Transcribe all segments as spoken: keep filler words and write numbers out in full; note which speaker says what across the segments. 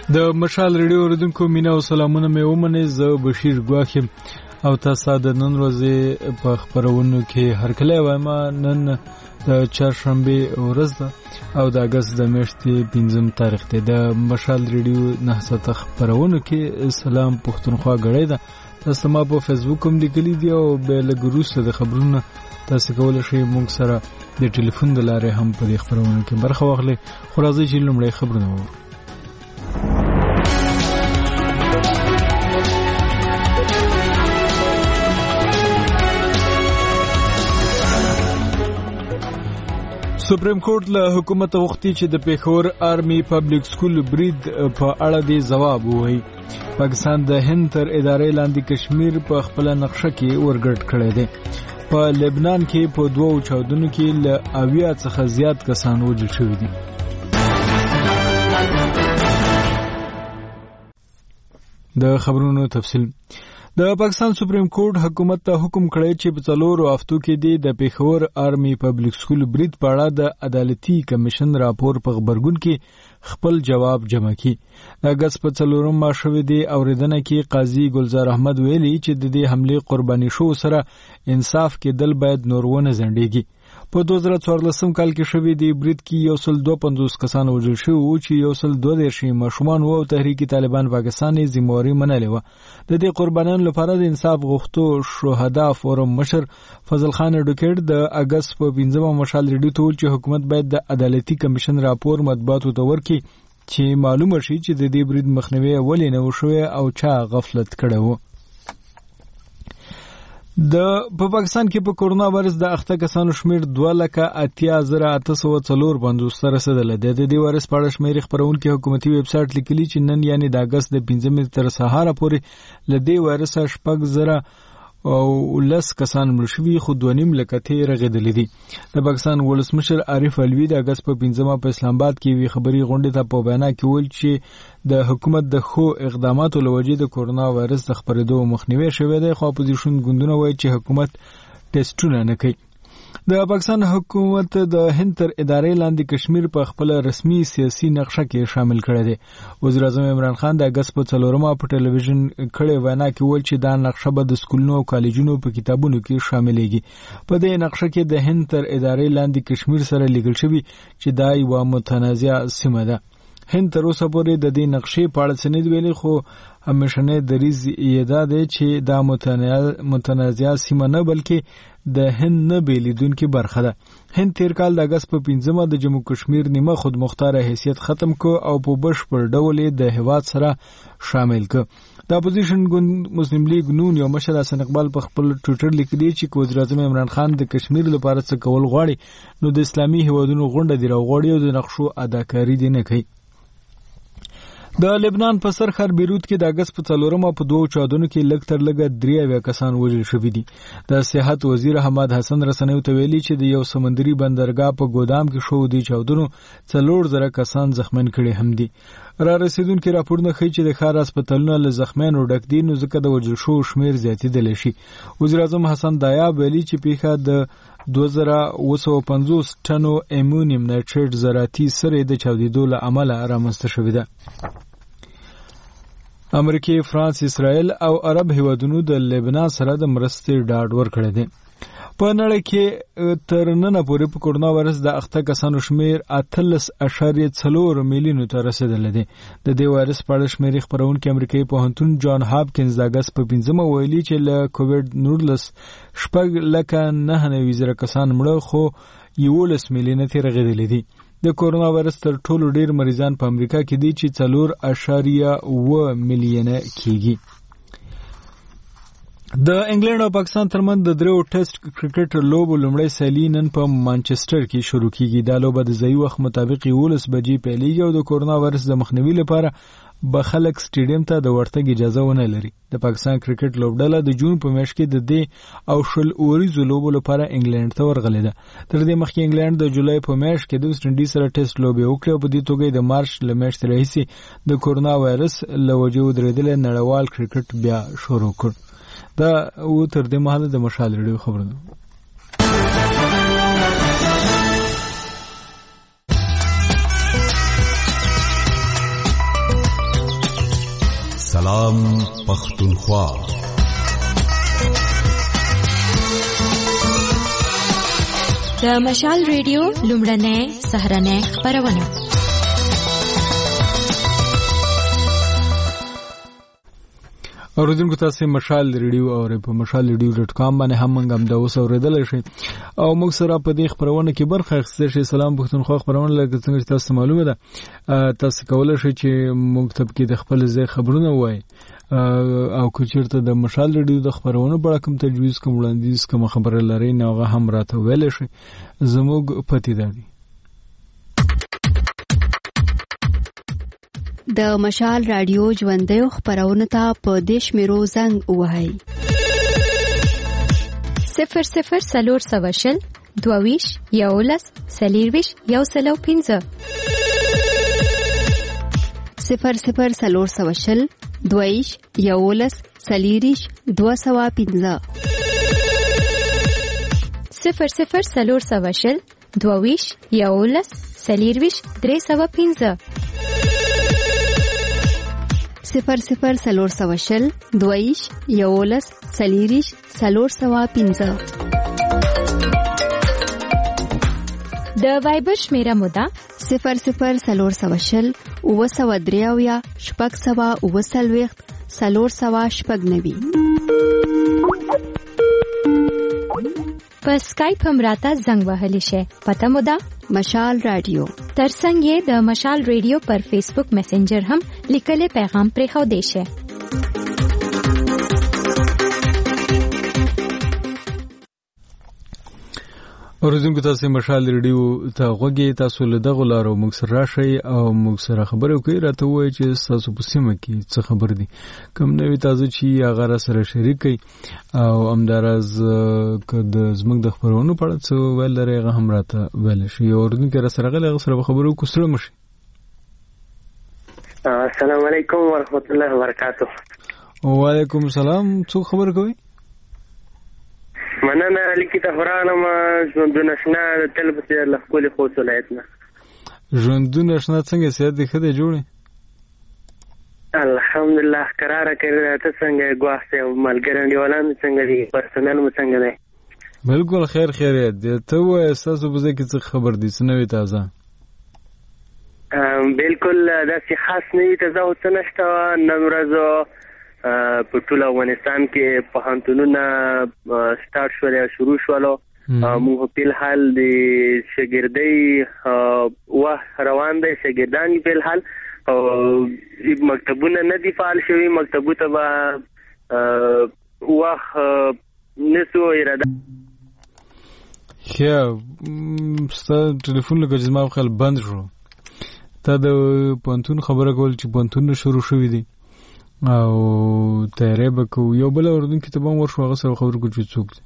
Speaker 1: د مشال ریډیو اوریدونکو مینا او سلامونه مې ومنئ. زه بشیر ګواښ یم او تاسو د نن ورځې په خبرونو کې هرکلی وایم. نن د چهارشنبه ورځ ده او د اګست د میاشتې پنځم تاریخ دی. د مشال ریډیو نه ساته خبرونو کې سلام پښتونخوا غړې ده. تاسو ما په فیسبوک هم لیکلي دي او به لږ وروسته د خبرونو تاسو کولای شئ موږ سره د ټلیفون د لارې هم په دې خبرونو کې برخه واخلئ. خو راځئ چې لومړی خبرونه وورو. سپریم کورټ له حکومت غوښتي چې د پیښور آرمي پبلک سکول برید په اړه دی ځواب ووایي. پاکستان د هند تر ادارې لاندې کشمیر په خپل نقشه کې ورګډ کړی دی. په لبنان کې په دوو چاودنو کې له اویا څخه زیات کسان وژل شوي دي. د خبرونو تفصیل. د پاکستان سپریم کورټ حکومت ته حکم کړی چې په څلورو هفتو کې دی د پیښور آرمي پبلک سکول برید په اړه د عدالتي کمیشن راپور په خبرګون کې خپل جواب جمع کړي. د اګست په څلورم ما شوې دی اوریدنه کې قاضي ګلزار احمد ویلي چې د دې حمله قرباني شو سره انصاف کې دل باید نورونه زندګي. په دوه زره څوارلسم کال کې شوې دی برید کې یو سل دوه پنځوس کسان وژل شوي وو چې یو سل دوه دېرش ماشومان وو او تحریک طالبان پاکستان یې ذمہواري منلې وه. د دې قربانیانو لپاره د انصاف غوښتو شهدا فورم مشر فضل خان اډوکیټ د اګست په پنځمه مشال ریډیو ته وویل چې حکومت باید د عدالتي کمیشن راپور مطبوعاتو ته ورکړي چې معلومه شي چې د دې برید مخنیوی ولې نه وشوی او چا غفلت کړی و. د په پاکستان کې په کورونا وایرس د اخته کسانو شمیر دوه لکه اتیا زره اته سوه څلور پنځوس ته رسیدلی دی. د دې وایرس په اړه شمیرې خپرونکي حکومتي ویب سایټ لیکلي چې نن یعنې د اګست د پنځمې تر سهاره پورې له دې وایرسه شپږ زره او لس کسان مړه شوي خو دوه نیم لکه تې رغېدلي دي. د پاکستان ولسمشر عارف علوي د اګست په پنځمه په اسلام آباد کې یوې خبري غونډې ته په وینا کې وویل چې د حکومت د ښو اقداماتو له وجې د کورونا وایرس د خپرېدو مخنیوی شوی دی. خو اپوزیشن ګوندونه وایي چې حکومت ټیسټونه نه کوي. د پاکستان حکومت د هند تر ادارې لاندې کشمیر په خپل رسمي سیاسي نقشه کې شامل کړی دی. وزیر اعظم عمران خان د اګست په څلورمه په ټلویزیون کړې وینا کې وویل چې دا نقشه به د سکولونو او کالجونو په کتابونو کې شاملېږي. په دې نقشه کې د هند تر ادارې لاندې کشمیر سره لیکل شوي چې دا یوه متنازعه سیمه ده. هند تر اوسه پورې د دې نقشې په اړه څه نه دي ویلي خو همیشنی دریځ یې دا دی چې دا متنازعه سیمه نه بلکې د هند نه بیلیدونکې برخه ده. هند تیر کال د اګست په پنځمه د جموں کشمیر نیمه خودمختاره حیثیت ختم کو او په بشپړ ډول یې د هیواد سره شامل کو. د اپوزیشن ګوند مسلم لیگ نون یو مشر حسن اقبال په خپل ټویټر لیکلي چې وزیر اعظم عمران خان د کشمیر لپاره څه کول غواړي نو د اسلامي هیوادونو غونډه دی راوغواړي او د نقشو اداکاري دی نه کوي. د لبنان په سر ښار بیروت کې د اګست په څلورمه په دوو چاودنو کې لږ تر لږه درې اویا کسان وژل شوي دي. د صحت وزیر حماد حسن رسنیو ته ویلي چې د یو سمندري بندرګاه په ګودام کې شو دي چاودنو څلور زره کسان زخمین کړي هم دي. را رسیدونکي راپورونه ښیي چې د ښار هسپتالونه له زخمیانو ډک دي نو ځکه د وژل شوو شمیر زیاتېدلی شي. وزیر اعظم حسن دایاب ویلي چې پیښه د دوه زره اوه سوه پنځوس ټنو امونیم نایټریټ زراعتي سرې د چاودېدو له امله رامنځته شوې ده. امریکا، فرانس، اسرائیل او عرب هیوادونو د لبنان سره د مرستې ډاډ ورکړی دی. په نړۍ کې تر ننه پورې په کورونا وایرس د اخته کسانو شمیر اتلس اعشاریه څلور میلیونو ته رسیدلی دی. د دې وایرس په اړه شمیرې خپرونکي امریکایي پوهنتون جان هاپکینز د اګست په پنځمه ویلي چې له کووډ نولس شپږ لکه نهه نوي زره کسان مړه خو یولس میلیونه ترې رغېدلي دي. د کورونا وایرس تر ټولو ډیر مریضان په امریکا کې دي چې څلور اعشاریه اوه میلیونه کېږي. د انګلند او پاکستان ترمنځ د دریو ټیسټ کرکټ لوبو لومړی سیالي نن په مانچسټر کې شروع کیږي. دا لوبه د ځایي وخت مطابق یولس بجې پیلیږي او د کورونا وایرس د مخنیوي لپاره به خلک سټیډیم ته د ورتګ اجازه ونه لري. د پاکستان کرکټ لوبډله د جون په میاشت کې د دې او شل اوریزو لوبو لپاره انګلند ته ورغلې ده. تر دې مخکې انګلند د جولای په میاشت کې د ویسټ انډیز سره ټیسټ لوبې وکړې او په دې توګه د مارچ له میاشتې راهیسې د کورونا وایرس له وجې ودرېدلی نړیوال کرکټ بیا شروع کړ. دا و تر دې مهاله د مشال ریډیو خبرونه.
Speaker 2: پیغام پښتونخوا.
Speaker 3: د مشال ریډیو لومړنۍ سهارنۍ خپرونه.
Speaker 1: اوریدونکو تاسو مشال ریډیو او په مشال ریډیو ډاٹ کام باندې هم موږ هم دا اوس اوریدل شي او موږ سره په دې خبرونه کې برخه اخیستل شي. سلام پښتونخوا خبرونه لکه څنګه تاسو معلومه ده تاسو کولای شئ چې موږ ته کې د خپل ځای خبرونه وایي او که چیرته د مشال ریډیو د خبرونو په اړه کوم تجویز کوم وړاندیز کوم خبره لري نو هغه هم راته ویل شي. زموږ پتی دادی
Speaker 4: د مشال رادیو ژوندۍ خبرونه ته په دیش میرو زنګ وهاي
Speaker 3: صفر صفر سلور سواشل دوویش یولس سلیرویش یو سلو پینزه
Speaker 4: صفر صفر سلور سواشل دوویش یولس سلیریش دو سوا پینزه
Speaker 3: صفر صفر سلور سواشل دوویش یولس سلیرویش درې سوا پینزه
Speaker 4: صفر صفر سلور سواشل دویش یولس سلیریش سلور سوا پینزه.
Speaker 3: د وایبر شمیره مودا
Speaker 4: صفر صفر سلور سواشل او سوا دریاویا شپږ سوا او سلويخت سلور سوا شپږ نوي.
Speaker 3: په سکایپ هم راته زنګ وهلی شي. پته مودا
Speaker 4: مشال رادیو.
Speaker 3: ترڅنګ یې د مشال ریډیو پر فیسبوک میسنجر هم لیکلي پیغام پرې خو دی شي.
Speaker 1: اوریدونکو تاسو مشال ریډیو ته غوږی تاسو له دغه لارو موږ سره راشي او موږ سره خبرې کوي. راته وایي چې تاسو په سیمه کې څه خبر دي کوم نوې تازه چی هغه سره شریکي او همدارز د زموږ د خبرونو په اړه څه ویل لري هغه هم راته ویل شي. اوریدونکو سره غلغه سره خبرو کوسره مشي.
Speaker 5: السلام علیکم ورحمت الله وبرکاتہ.
Speaker 1: وعلیکم السلام. څو خبر کوي؟
Speaker 5: مننه لیکي ته فرانم ژوندونه شنه تل په سر له خپل خو ولایتنا
Speaker 1: ژوندونه شنه څنګه سیاست دي خده جوړي
Speaker 5: الحمدلله قرار کړی ته څنګه غواړې ملګری دیولان څنګه دي پرسنل مو څنګه دی؟
Speaker 1: بالکل خیر خیریت دی. ته وای اساس په ځکه څه خبر دي سنوي تازه؟
Speaker 5: بالکل دا څه خاص نه وي تازه او څه نشته. نن ورځ په ټول افغانستان کې پوهنتونونه سٹارټ شول یا شروع شول. موږ په الحال د شاګردۍ و روان دي شاګردان په الحال او مکتبونه نه دي فعال شوي. مکتبو ته به وخت نسو اراده
Speaker 1: خیا ستاسو ټلیفون لګی زما خپل بند شو. ته د پوهنتون خبره کول چې پوهنتون شروع شوی دی او تیارې بکو یو بل اوردون کې ته به ورشو هغه سره خبرو کوو چې څوک دی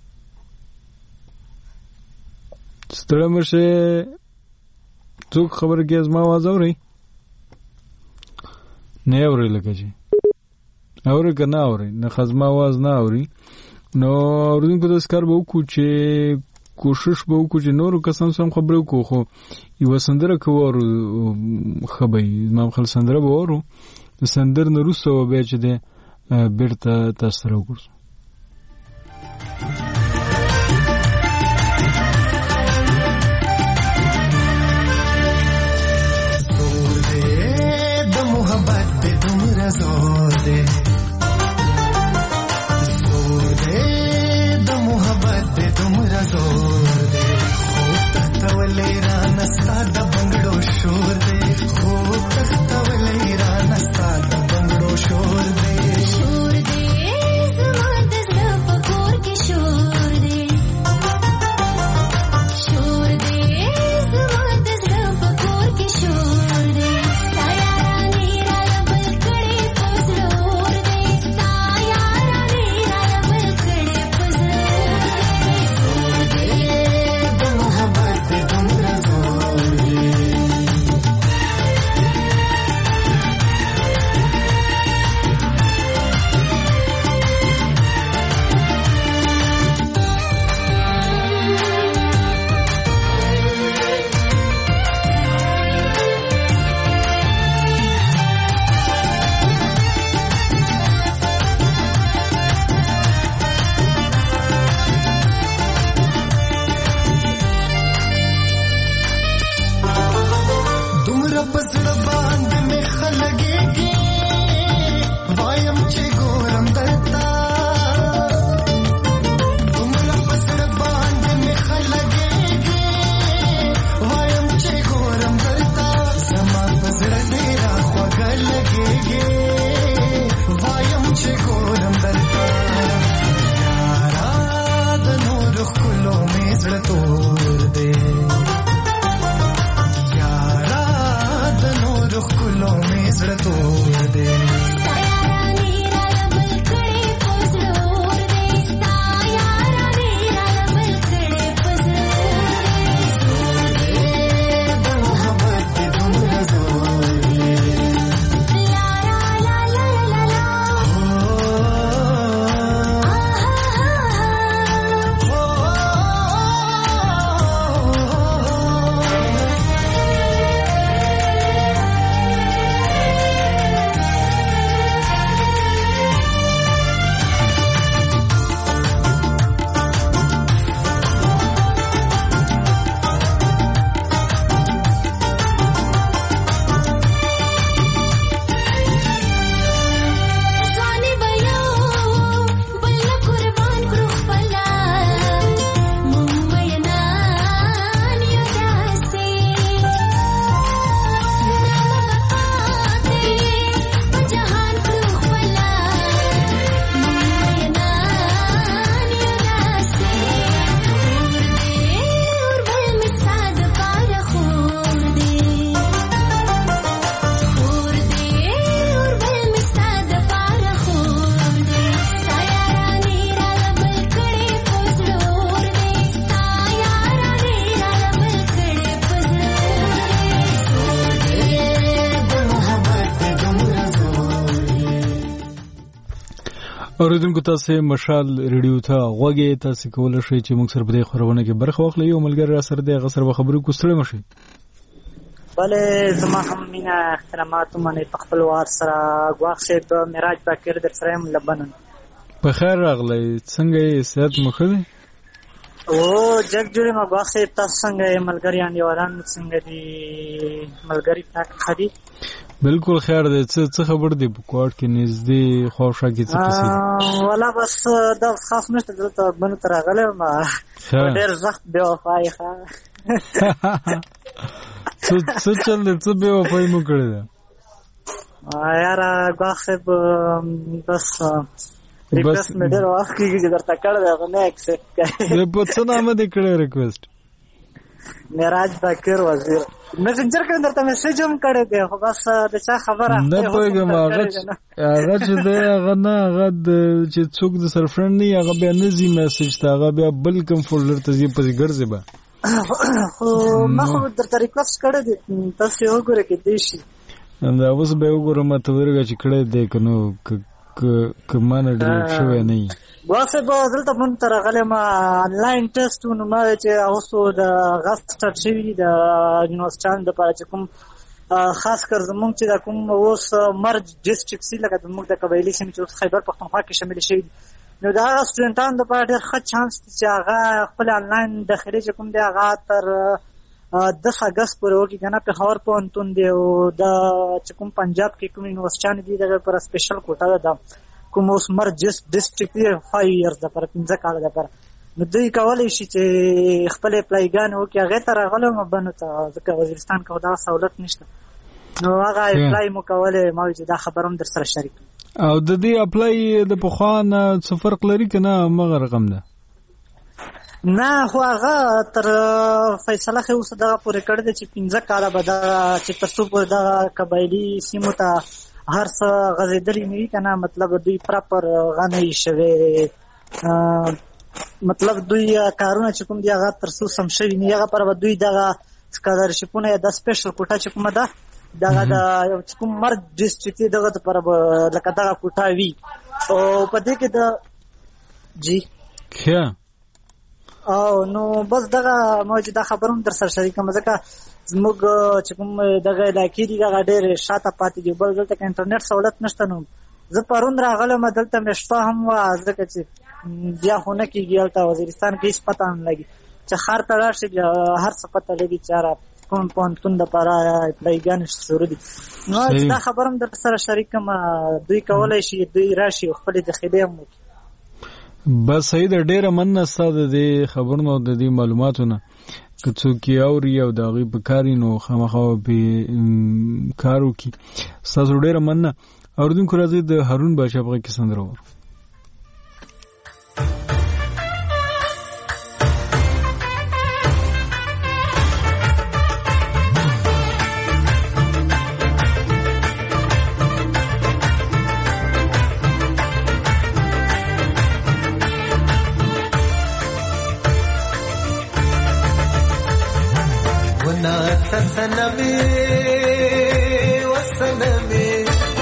Speaker 1: ستړی مشه څوک خبره کې زما आवाज اوري نه اوري لکه چې اوري که نه اوري نه خزما आवाज نه اوري نو اوردون کې داس کار به وکړو چې کوشش به وکړو چې نورو کسانو سره خبرې وکړو. خو یوه سندره که واورو ښه به وي. زما خپل سندره به واورو د سندر نه وروسته به بیا چې دی بېرته تاسو سره وګورځو.
Speaker 6: زور دې د محبت دې دومره زور دې زور دې د محبت دې دومره زور دې خو تختولې را نستا د بنګړو شور دې خو تختولې را نستا د بنګړو شور دې شور دې زما
Speaker 1: اوریدونکو تاسو مشال ریډیو ته غوږی تاسو کولای شئ چې موږ سره په دې خبرونه کې برخه واخلئ. یو ملګری را سره دی غسر به خبرو کو ستړي مشي.
Speaker 7: بله زما هم مینا احترامات منه په خپل وار سره غواخ شه د معراج باکر در سره هم لبنن. په
Speaker 1: خیر راغلی څنګه یې صحت مو ښه دی؟
Speaker 7: او جګ جوړې ما غواخ شه تاسو څنګه یې ملګری ان دیوالان څنګه دي ملګری تاک خدي؟
Speaker 1: بالکل خیر دی. څه څه خبر دی په کوټ کې نږدې خوښه کې څه کیسه؟
Speaker 7: ولا بس دا خاص نشته دلته بنو تر غلې ما ډېر وخت به وفای ښه څه
Speaker 1: څه چل دې څه به وفای مو کړی دا
Speaker 7: یار غاخه بس ریکوست مې ډېر وخت کې چې درته کړل دا نه ایکسپټ کړي.
Speaker 1: په څه نامه دې کړی ریکوست؟
Speaker 7: معراج باکر وزیر میسنجر کې درته میسج هم کړی دی خو بس د چا خبره
Speaker 1: نه پوهېږم هغه هغه چې دی هغه نه هغه چې څوک د سر فرند نه هغه بیا نه ځي میسج ته هغه بیا بل کوم فولډر ته ځي پسې ګرځي به
Speaker 7: خو ما خو درته ریکوست کړی دی تاسو یې وګورئ کېدای شي
Speaker 1: دا اوس به یې وګورم ته ورګه چې کړی دی که نو که ما نه ډیلیټ شوی نه وي.
Speaker 7: واسه به دلته مونږ ته راغلی ما آنلاین ټسټ ونه ما چې اوسو د غږ سټارټ شوي د یونیورسټیانو دپاره چې کوم خاص کر زمونږ چې دا کوم اوس مرج ډسټرکټ سي لکه زمونږ د قبایلي سیمې چې اوس خیبر پښتونخوا کې شامل شوي دي نو د هغه سټوډنټانو دپاره ډېر ښه چانس دی چې هغه خپل آنلاین داخلي چې کوم دی هغه تر دس اګست پورې وکړي که نه پېښور پوهنتون دی او دا چې کوم پنجاب کې کوم یونیورسټیانې دي دغه لپاره سپیشل کوټه ده دا کوم اوس مرج ډسټرکټ دی فایو ایرز دپاره پنځه کاله دپاره نو دوی کولی شي چې خپل اپلایګانې وکړي هغې ته راغلی وم بنو ته ځکه وزیرستان کې خو دغه سهولت نشته نو هغه اپلای مو کولی ما وایي چې دا خبر هم در سره شریک
Speaker 1: او د دې اپلای د پخوا نه څه فرق لري که نه همغه رقم ده؟
Speaker 7: نه خو هغه تر فیصله خو اوس دغه پورې کړی دی چې پنځه کاله به دغه چې تر څو پورې دغه قبایلي سیمو ته هر څه غځېدلي نه وي که نه مطلب دوی پراپر هغه نه وي شوی مطلب دوی کارونه چې کوم دي هغه تر څو سم شوي نه وي هغه پره به دوی دغه سکالرشپونه یا د سپیشل کوټه چې کومه ده دغه د چې کوم مرج ډسټرکټ دی دغه دپاره به لکه دغه کوټه وي او په دې کې د جی
Speaker 1: ښه
Speaker 7: او نو بس دغه ما چې دا خبر هم در سره شریکم ځکه زموږ چې کوم دغه علاقې دي هغه ډېرې شاته پاتې دي بل دلته که انټرنیټ سهولت نشته نو زه پرون راغلم دلته مې شپه هم وه ځکه چې بیا خو نه کېږي هلته وزیرستان کې هېڅ پته نه لګي چې ښار ته لاړ شي بیا هر څه پته لګي چې هره کوم پوهنتون دپاره اپلایګانې شروع دي نو دا خبر هم در سره شریکم دوی کولی شي دوی راشي او خپلې داخلې هم وکړي.
Speaker 1: بس صحیح ده ډېره مننه ستا د دې خبرونو او د دې معلوماتو نه که څوک یې اوري او د هغوی په کار وي نو خامخا پرې کار وکړي. ستاسو ډېره مننه. اورېدونکو راځئ د هارون باچا په غږ کې سندره واورو.
Speaker 6: سنمي وسنمي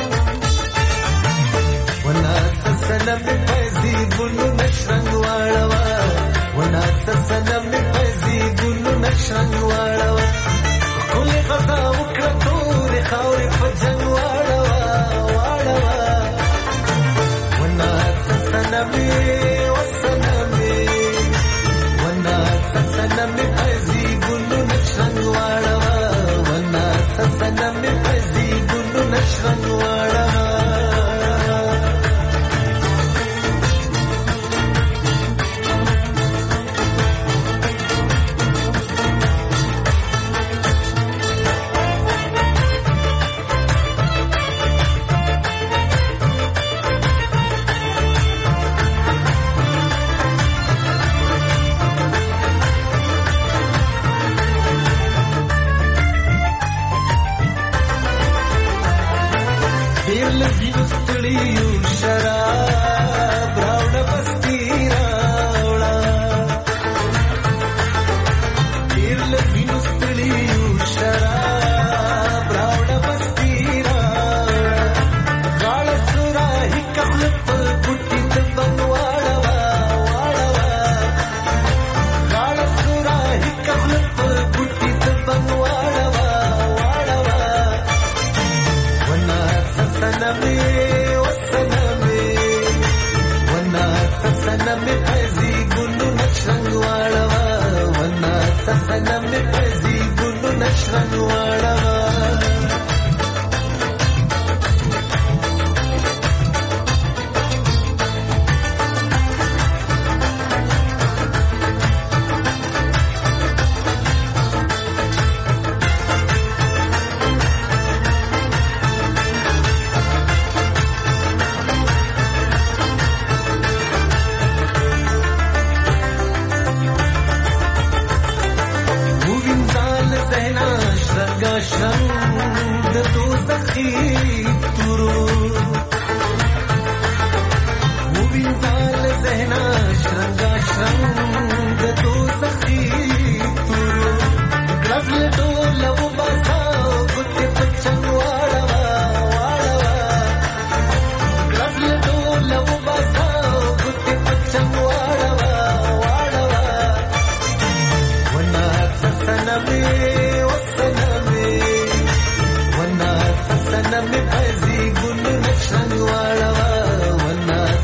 Speaker 6: ونا سنمي فزي بلو نشرنگ واړوا ونا سنمي فزي بلو نشرنگ واړوا كل غدا وکړه تور خاورې په جنگ واړوا واړوا ونا سنمي وسنمي ونا سنمي فزي بلو نشرنگ واړوا سنم می پزی ګلو نشرنګ واړه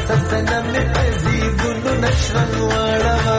Speaker 6: سسنم عزیزونو نشرن واړوا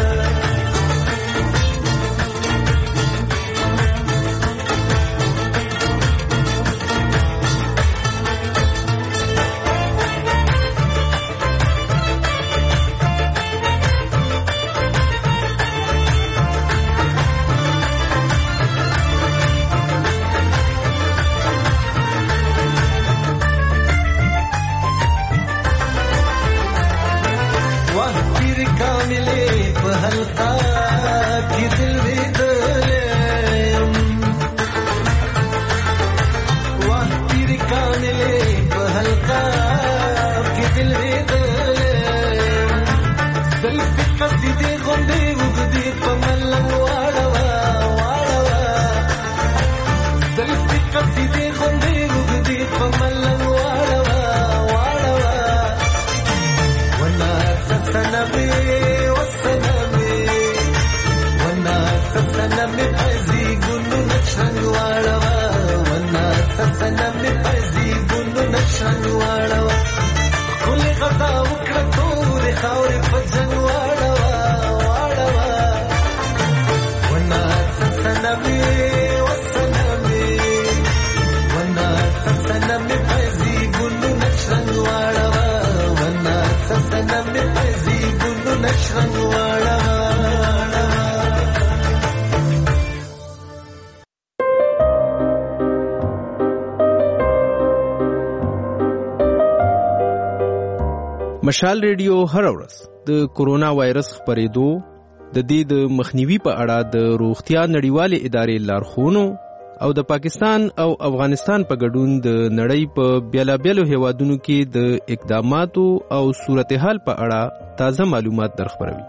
Speaker 8: مشال ریډیو هر ورځ د کورونا وایرس خپرېدو د دې د مخنیوي په اړه د روغتیا نړیوالې ادارې لارښوونو او د پاکستان او افغانستان په ګډون د نړۍ په بیلابیلو هیوادونو کې د اقداماتو او صورتحال په اړه تازه معلومات درخبروي.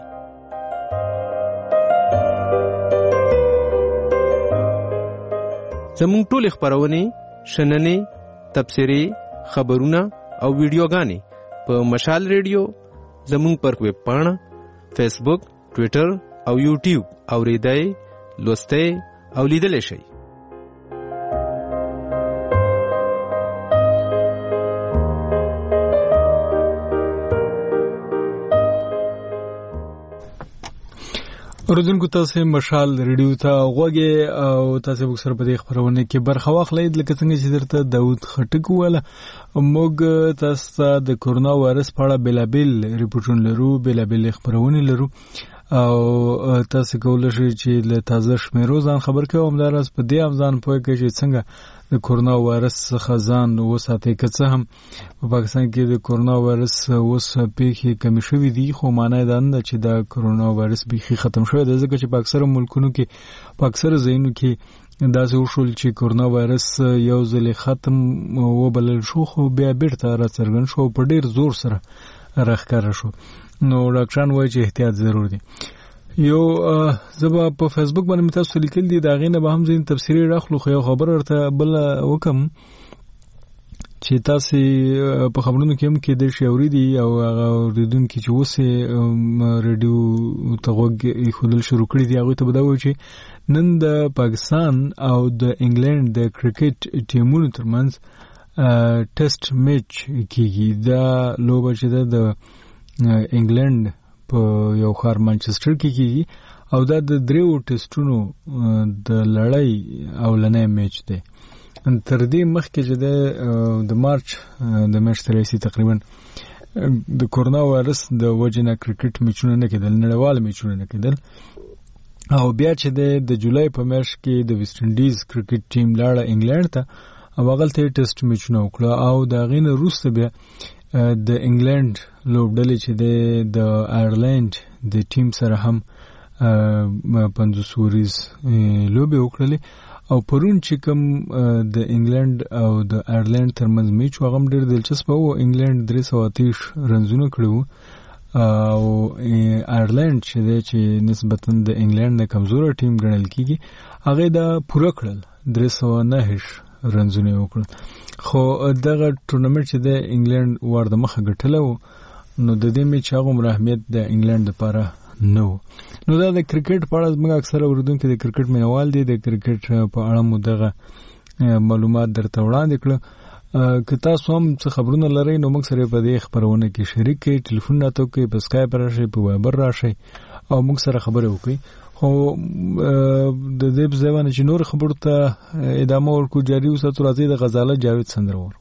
Speaker 8: زموږ ټول خبرونه شننې تبصرې خبرونه او ویډیوګانې په مشال ریډیو زموږ پر ویب پاڼه فیسبوک ټوئیټر او یوټیوب اوریدای لوستئ او لیدلای شئ.
Speaker 1: اوردونکو تاسو مشال ریډیو ته غوږی او تاسو به سره په دې خبرونه کې برخه واخلئ لکه څنګه چې درته داوود خټک وله موږ تاسو د کورونا وایرس په اړه بلابل ریپورتونه لرو بلابل خبرونه لرو او تاسو کولای شئ چې له تازه شمیرو ځان خبر کړئ او همدارس په دې ځان پوه کړئ چې څنګه د کورونا وایرس څخه ځان وساتئ. که څه هم په پاکستان کې د کورونا وایرس اوس پیښې کمې شوې دي خو معنی دا نه چې دا کورونا وایرس بیخي ختم شوی دی ځکه چې په اکثره ملکونو کې په اکثره ځایونو کې داسې وشول چې کورونا وایرس یو ځل ختم وبلل شو خو بیا بیرته راڅرګند شو په ډیر زور سره راښکاره شو. نو ډاکټران وایي چې احتیاط ضرور دی. یو زبا په فیسبوک باندې تاسو لیکل دي دا غینه به هم زین تفسیری راخلو خو یو خبر ورته بل وکم چې تاسو په خبرونو کې هم کې د شاوري دي او اوریدونکو چې وسه ریډیو تغوګ خودل شروع کړی دی هغه ته بداوي چې نن د پاکستان او د انګلند د کرکټ ټیمونو ترمنځ ټیسټ میچ کیږي. دا لوبه چې د انګلند په یو ښار مانچستر کې کیږي او دا د دریو ټیسټونو د لړۍ اولنې میچ دی. تر دې مخکې چې د مارچ د میاشتې راهیسې تقریبا د کورونا وایرس د وجې نه کرکټ میچونه نه کېدل نړیوال میچونه نه کېدل او بیا چې د جولای په میاشت کې د ویسټ انډیز کرکټ ټیم لاړه انګلند ته او هغلته یې ټیسټ میچونه وکړه او د هغې نه وروسته بیا د انګلند لوبډلې چې د آیرلینډ د ټیم سره هم پنځوس وریز لوبې وکړلې او پرون چې کوم د انګلند او د آیرلینډ ترمنځ میچ و هغه ډېر دلچسپ و. انګلند درې سوه اتیش رنزونه کړي وو او آیرلینډ چې دی چې نسبتاً د انګلند د کمزوره ټیم ګڼل کېږي هغې دا پوره کړل درې سوه نهه رنزونه یې وکړل. خو دغه ټورنمنټ چې د انګلند ور د مخه ګټلی و نو د دې میچ هغومره اهمیت د انګلند لپاره نه و. نو دا د کرکټ په اړه زموږ اکثره اورېدونکي د کرکټ مینوال دي د کرکټ په اړه مو دغه معلومات درته وړاندې کړه. که تاسو هم څه خبرونه لرئ نو موږ سره په دې خبرونه کې شریک کړئ، ټلیفون راته وکړئ، په سکایپ راشئ، په وایبر راشئ او موږ سره خبرې وکړئ. خو د دې په ځای باندې چې نور خبرو ته ادامه ورکړو جاري وساتو، راځئ د غزاله جاوید سندره وورو.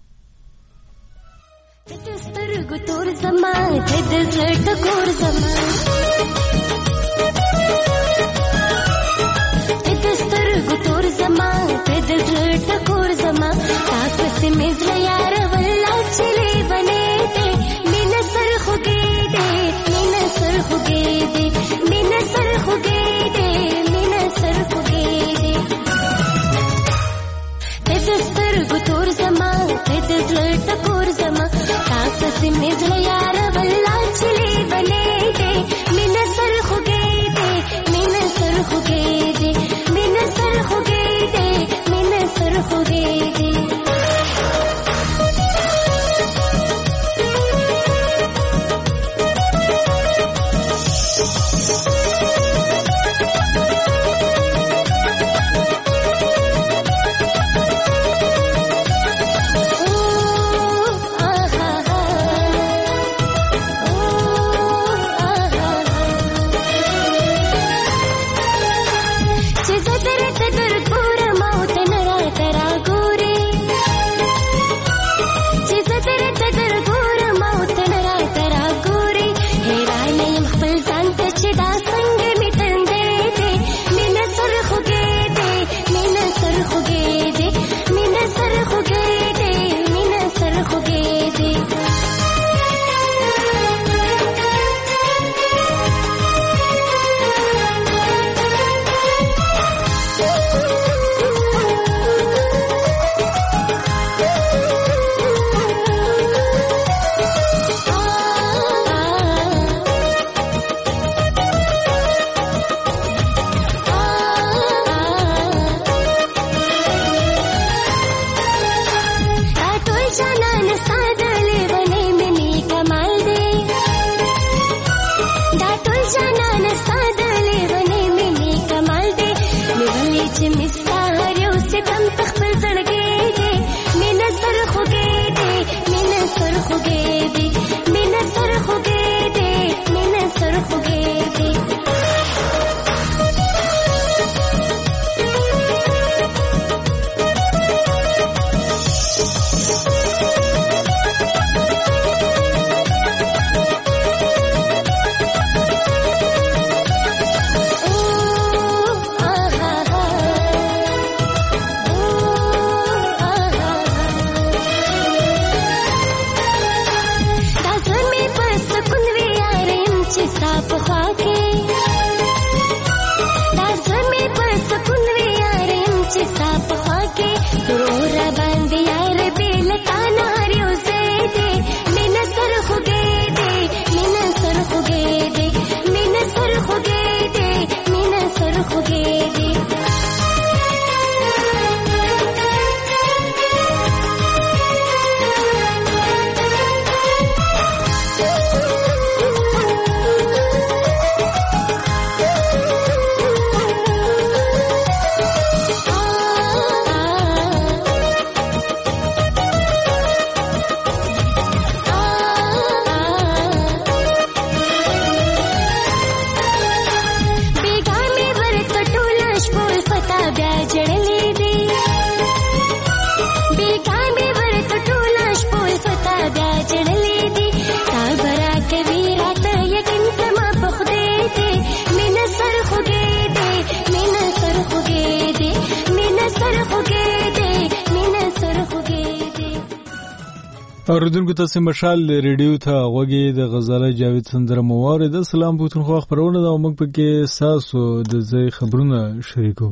Speaker 1: اوریدونکو تاسو مشال ریډیو ته غوږی د غزاله جاوید سندره موارد. السلام پوتونخوا خبرونه دا موږ پکې ساسو د ځای خبرونه شریکو.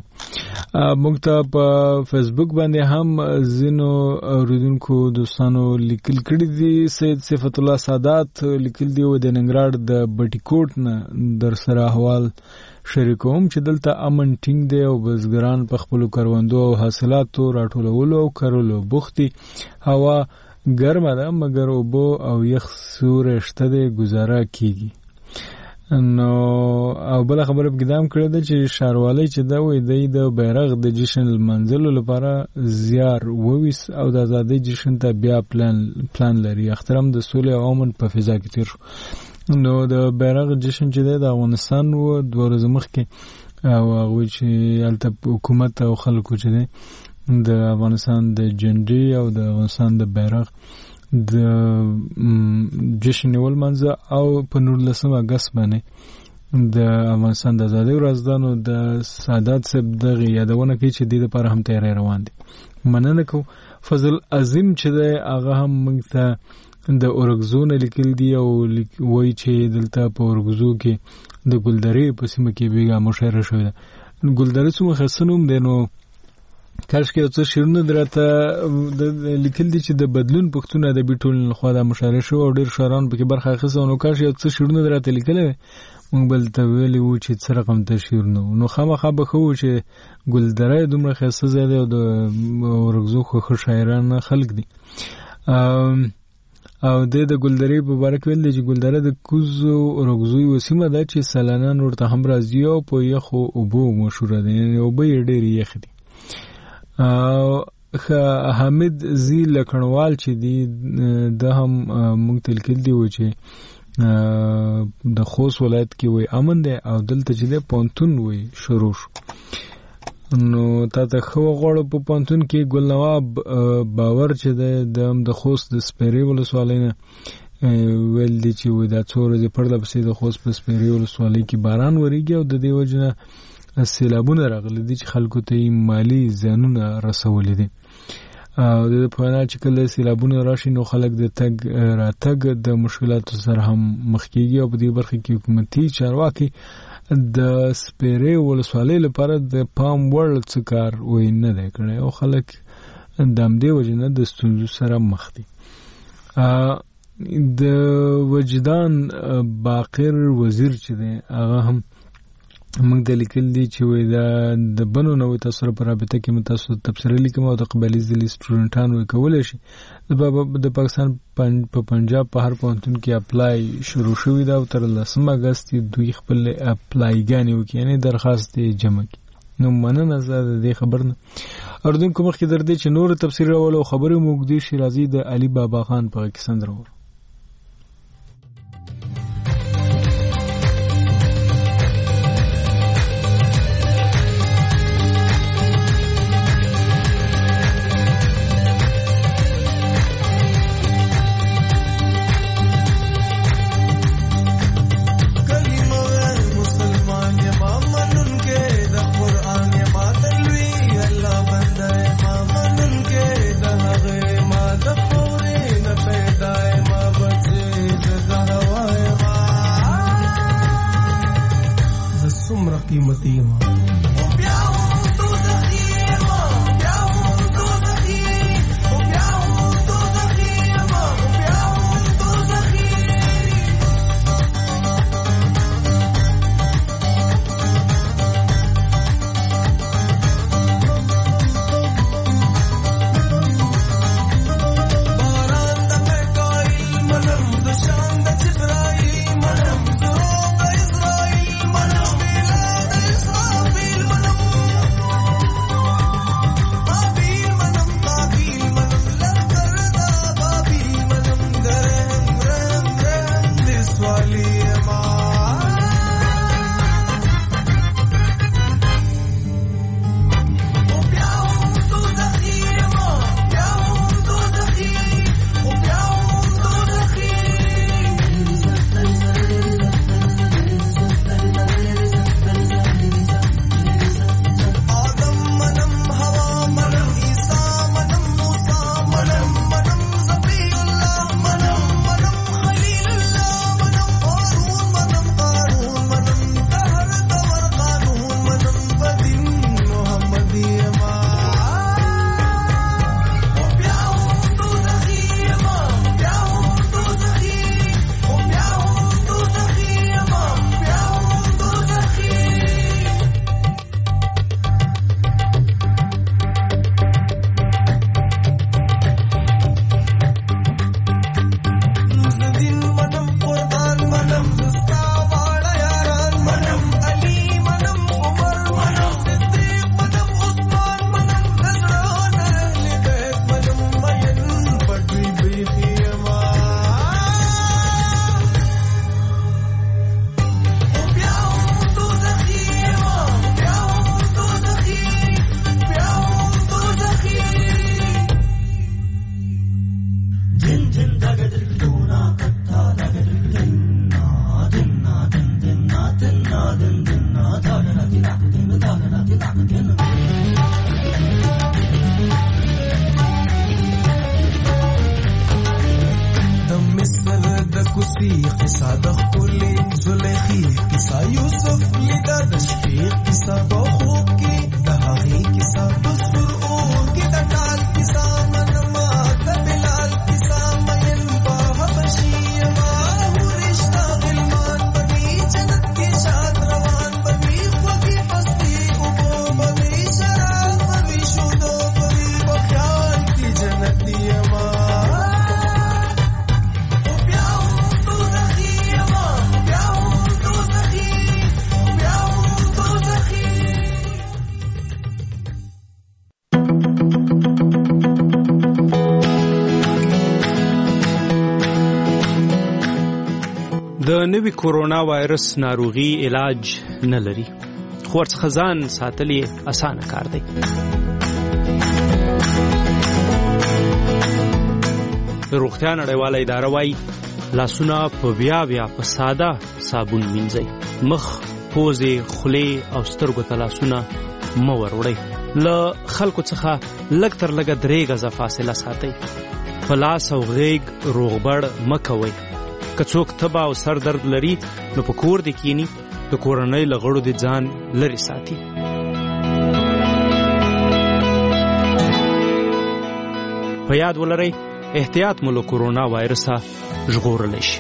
Speaker 1: موږ ته په فیسبوک باندې هم زینو اوریدونکو دوستانو لیکل کړي دي. سید صفت الله سادات لیکل دی و د ننګرهار د بټیکوټ نه در سره احوال شریکوم چې دلته امن ټینګ دی او بزګران په خپل کروندو او حاصلاتو راټولولو او کرلو بوختي. هوا ګرمه ده مګر اوبو او یخ سورې شته دی، گزاره کیږي. نو او بل خبره په ګدام کړی ده چې ښاروالۍ چې دا وایي دی د بیرغ د جشن لمانځلو لپاره زیار وویس او د ازادۍ جشن ته بیا پلان پلان لري. اخترم د سولې او امن په فضا کې تیر شو. نو د بیرغ جشن چې دی د افغانستان و دوه ورځې مخکې او هغوی چې هلته حکومت او خلکو چې دی د افغانستان د جنډې او د افغانستان د بیرغ د جشن ولمانځه او په نولسم اګست باندې د افغانستان د ازادۍ ورځ ده. نو د سادات صاحب دغه یادونه کوي چې دې لپاره هم تیاری روان دي. مننه کوم. فضل عظیم چې دی هغه هم موږ ته د اورګزو نه لیکل دي او وایي چې دلته په اورګزو کې د ګلدرې په سیمه کې بېګا مشاعره شوې ده. ګلدرې څومره ښایسته نوم دی. نو کاش کې یو څه شعرونه درته لیکل دي چې د بدلون پښتون ادبي ټولنې لخوا دا مشاعره شوه او ډېر شاعران پکې برخه اخیسته. نو کاش یو څه شعرونه درته لیکلی وی موږ به دلته ویلي وو چې څه رقم ته شعرونه وو. نو خامخا به ښه وو چې ګلدره دومره ښایسته ځای دی او د اورګزو خو ښه شاعران خلک دي. او د د ګلدرې په باره کې ویل دی چې ګلدره د کوزو اورګزو یوه سیمه ده چې سیلانیان ورته هم راځي او په یخو اوبو مشهوره ده. یعنې اوبه یې ډېرې یخې دي. حامد زی لکڼوال چې دی دا هم موږ ته لیکل دي و چې د خوست ولایت کې وایي امن دی او دلته چې دی پوهنتون وایي شروع شو. نو تا ته ښه وغواړو په پوهنتون کې ګلنواب باور چې دی د خوست د سپیرې ولسوالۍ نه ویل دي چې وایي دا څو ورځې پرله پسې د خوست په سپیرې ولسوالۍ کې باران وریږي او د دې وجې نه سیلابونه راغلي دي چې خلکو ته یې مالي زیانونه رسولي دي. او د په وینا چې کله سیلابونه راشي نو خلک د تګ راتګ د مشکلاتو سره هم مخ کېږي او په دې برخه کې حکومتي چارواکي د سپیرې ولسوالۍ لپاره د پام وړ څه کار وایي نه دی کړی او خلک د همدې وجې نه د ستونزو سره مخ دي. د وجدان باقر وزیر چې دی هغه هم موږ د لیکل دي چې وایي دا د بنو نوې تاسو سره په رابطه کې متاسو تبصره لیکم او د قبایلي ځلي سټوډنټانو یې کولی شي. د پاکستان په پنجاب په هر پوهنتون کې اپلای شروع شوي ده او تر لسم اګست دوی خپل اپلایګانې وکړي یعنې درخواست یې جمع کړي. نو مننه زه د دې خبر نه اردونکو مخکې در دې چې نور تفسیر راولو خبرې مو اوږدې شي راځي د علي بابا خان په غږ کې سندره وورو.
Speaker 6: نبی قصه د ښکلې زلیخې قصه یوسف لیده د شپې قصه په خوب کې د هغې قصه په سور اور کې د ټال قصه منما د بلال قصه مین په حبشي یما هو رشته غلمان بوي جنت کې شاد روان بوي خوږې پستې اوبو بوي شراب بوي شودو بوي په خیال کې جنت یما
Speaker 9: د نوي کورونا وایرس ناروغي علاج نه لري، خو ورڅخه ځان ساتل یې اسانه کار دی. روغتیا نړیواله اداره وایي لاسونه په بیا بیا په ساده صابون وینځئ. مخ، پوزې، خولې او سترګو ته لاسونه مه وروړئ. له خلکو څخه لږ تر لږه درې غزه فاصله ساتئ. په لاس او غیږ روغبړ مه کوئ. که څوک تبه او سر درد لري نو په کور دې کینی، د کورنۍ له غړو دې ځان لرې ساتي. په یاد ولرئ احتیاط مو له کورونا وایرسه ژغورلی شي.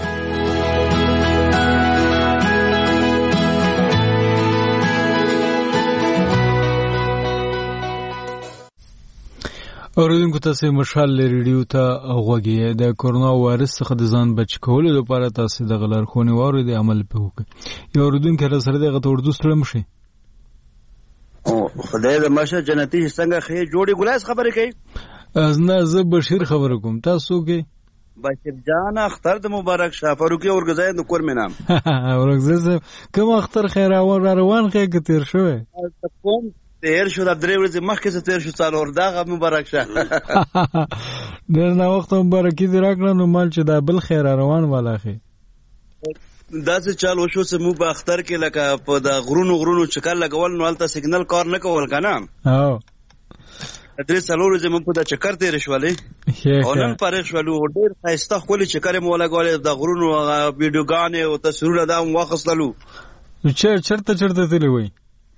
Speaker 1: اوریدونکو تاسو مشال ریډیو ته غوږی د کورونا وایرس څخه د ځان بچ کولو لپاره تاسو د غلارخونی وارو د عمل په وکړئ. یو اوریدونکو را سره دغه اردو ستړم شي.
Speaker 10: او خدای دې ماشه جنتی څنګه خې جوړي ګلاس خبرې کوي.
Speaker 1: از نه زه بشیر خبرې کوم. تاسو کې
Speaker 10: بشیر جان اختر د مبارک شاه فاروقي اورګزای د کور مینام
Speaker 1: اورګزای کوم اختر خیر روان روان کې تیر شوی
Speaker 10: کوم تیر شو د درې ورځې مخکې څه تیر شو څلور دغه مبارک شه
Speaker 1: ډېر نه وخت مبارکي دې راکړه نو مال چې دا بل خیر روان والاخه
Speaker 10: داسې چال وشو چې مو په اختر کې لکه په د غرونو غرونو چکر لګول نو هلته سیګنل کار نه کول کنه
Speaker 1: او
Speaker 10: درې څلور ورځې مو په د چکر تیر شولې او نن پاره شولو ډېر ښایسته ښکلي چکر مو لګولې د غرونو ویډیوګانې او تصویرونه دا مو واخیستلو.
Speaker 1: چېر چېرته چېرته تللی وئ؟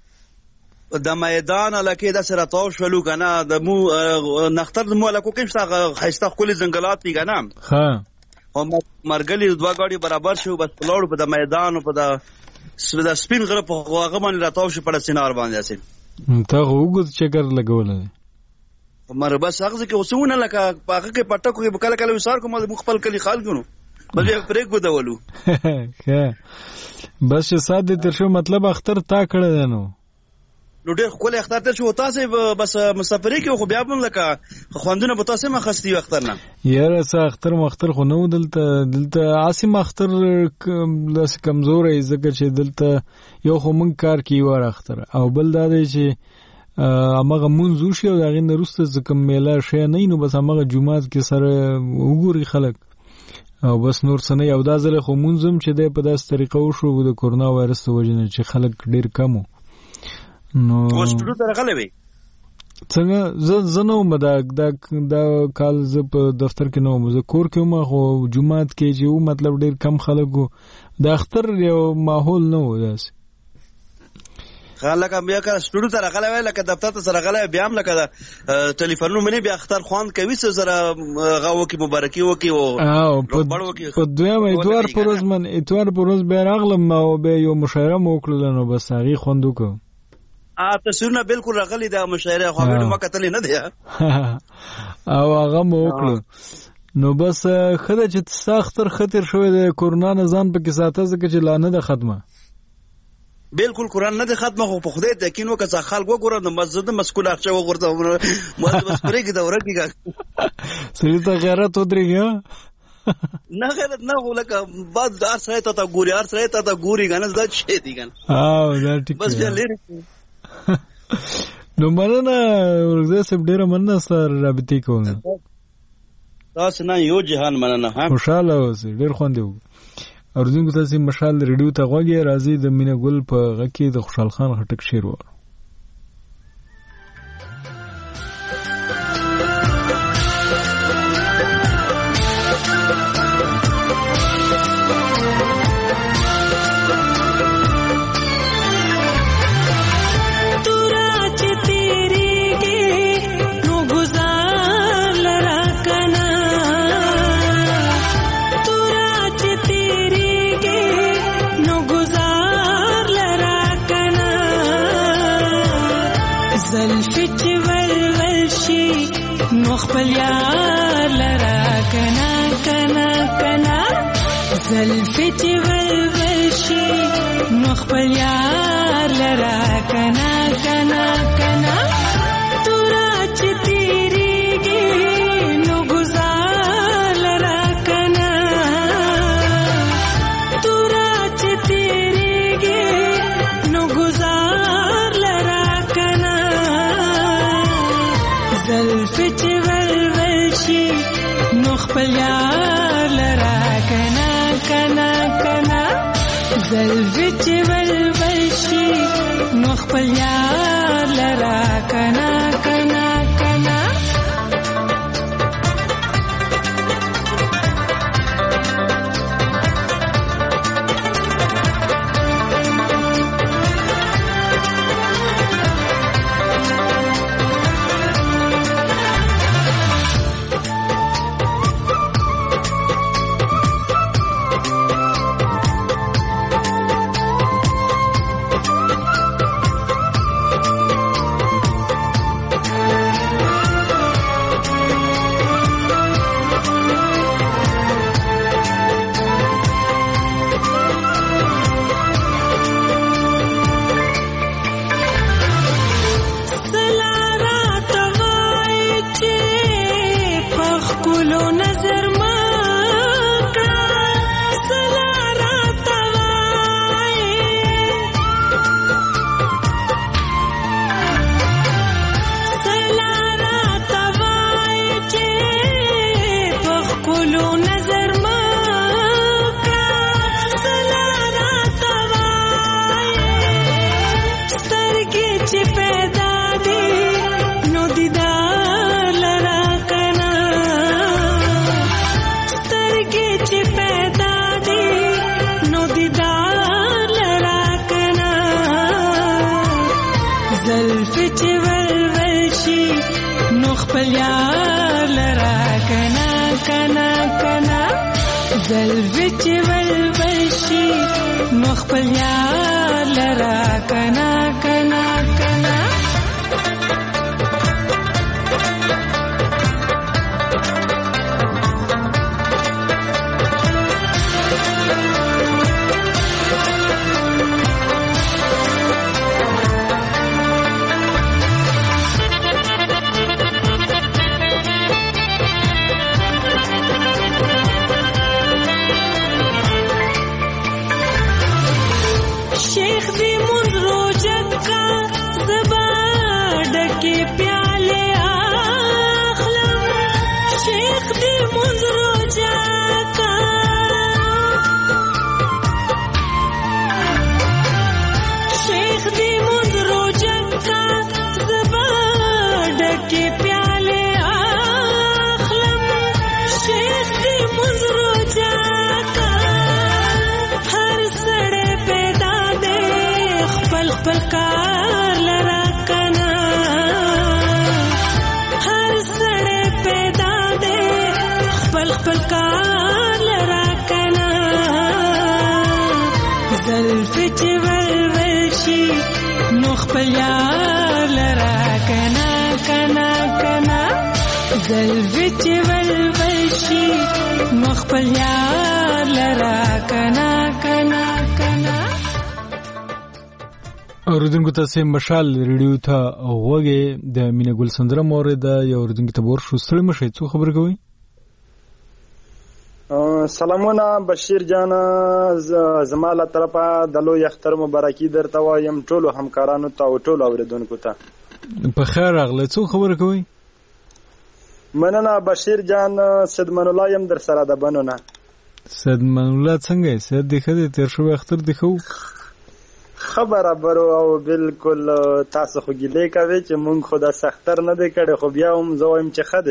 Speaker 10: د میدان علاقې داسې راتاو شولو که نه د مو نختر د مو علاقو کې شته ښایسته ښکلي ځنګلات دي که نه
Speaker 1: ښه
Speaker 10: او مرګلي دوه ګاډي برابر شو بس په لاړو په د میدان او په د سپین غره په هغه باندې راتاو شو په سینار باندې داسې
Speaker 1: ته اوږد چکر لګولی دی
Speaker 10: مر بس هغه کې اوسونه لکه په هغه کې پټکو کې کله کله وسار کوم د خپل کلی خال کونو بل یې پرېګ ودولو
Speaker 1: ښه بس چې سات دې تر شو مطلب اختر تا کړی دی نو
Speaker 10: نو ډېر ښکلی اختر تر شو تاسې بس مسافرۍ کې خو بیا هم لکه خوندونه به تاسې هم اخیستي وي اختر نه
Speaker 1: یاره څه اختر مختر خو نه و دلته دلته عاصم اختر داسې کمزوری ځکه چې دلته یو خو موږ کار کې یو اختر او بل دا دی چې هماغه مونځ وشي او د هغې نه وروسته څه کوم میله شی نه وي نو بس هماغه جومات کې سره وګوري خلک او بس نور څه نه وي او دا ځل خو مونځ هم چې دی په داسې طریقه وشو د کورونا وایرس د وجې نه چې خلک ډېر کم وو نو
Speaker 10: هوسپیټل ته راغلی وې
Speaker 1: څنګه زه زه نه وم دا دا کال زه په دفتر کې نه وم زه کور کې وم خو جومات کې چې و مطلب ډېر کم خلک وو د اختر یو ماحول نه و داسې
Speaker 10: لکه بیا که سټوډیو ته راغلی وای لکه دفتر ته راغلی بیا هم لکه ټلیفونونه منې بیا اختر خوند کوي څه سره هغه وکړي مبارکي وکړي او
Speaker 1: په دویم اتوار په ورځ من اتوار په ورځ بیا راغلم او بیا یو مشاعره مو وکړله نو بس هغې خوند وکړو
Speaker 10: تصویرونه بالکل راغلي د مشاعره خو هغه ما کتلې نه دی
Speaker 1: او هغه مو وکړو نو بس ښه ده چې ستا اختر ښه تېر شوی د کورونا نه ځان پکې ساته ځکه چې لا نه ده ختمه
Speaker 10: بالکل قرآن نه دی ختمه خو په خدای یقین وکړه چې خلک وګورم د مسجد مسکول اخچه وغورځوم ما بس پرېږدي ده ورکېږه
Speaker 1: سړي ته غیرت ودرېږي
Speaker 10: نه غیرت نه خو لکه بعد هر سړی ته ته ګوري هر سړی ته ته ګوري که نه دا شی دي که نه بس بیا لرې
Speaker 1: نو مننه ورځی صاحب ډېره مننه ستا رابطې کوم
Speaker 10: تاسو نه یو جهان مننه
Speaker 1: خوشحاله اوسئ ډېر خوند یې وکړو اوریدونکو تاسې مشال ریډیو ته غوږ یې راځئ د مینه ګل په غږ کې د خوشحال خان خټک شعر ووارو
Speaker 11: خپل یار لرا کنا کنا کنا زلفی چې ولول شي نو خپل یار لرا کنا کنا کنا تورا چې تیریږي نو گزار لرا کنا تورا چې تیریږي نو گزار لرا کنا زلفی چې ولول شي نو خپل یار لرا کنا کنا کنا زلفی چې ولول شي نو خپل یار لرا کنا کنا کنا زلفی چې ولول شي نو خپل یار لرا کنا کنا کنا زلفی چې ولول شي نو خپل یار لرا کنا کنا کنا
Speaker 1: اوریدونکو تاسو مشال ریډیو ته وګورئ د مینه ګل سندره مورید یو اوریدونکو ته ور شو ستړي مشه څو خبر کوي
Speaker 12: سلامونه بشیر جان زماله طرفه د لوی اختر مبارکي درته وایم ټولو همکارانو ته او ټولو اوریدونکو ته
Speaker 1: په خیر راغله څو خبر کوي
Speaker 12: مننه بشیر جان صدمن الله يم در سره د بنونه
Speaker 1: صدمن الله څنګه سید دی خدای تیر شو اختر دی خو
Speaker 12: خبره برو او بالکل تاسو خو ګیلې کوي چې مونږ خدا سختر نه دی کړي خو بیا هم زویم چې خده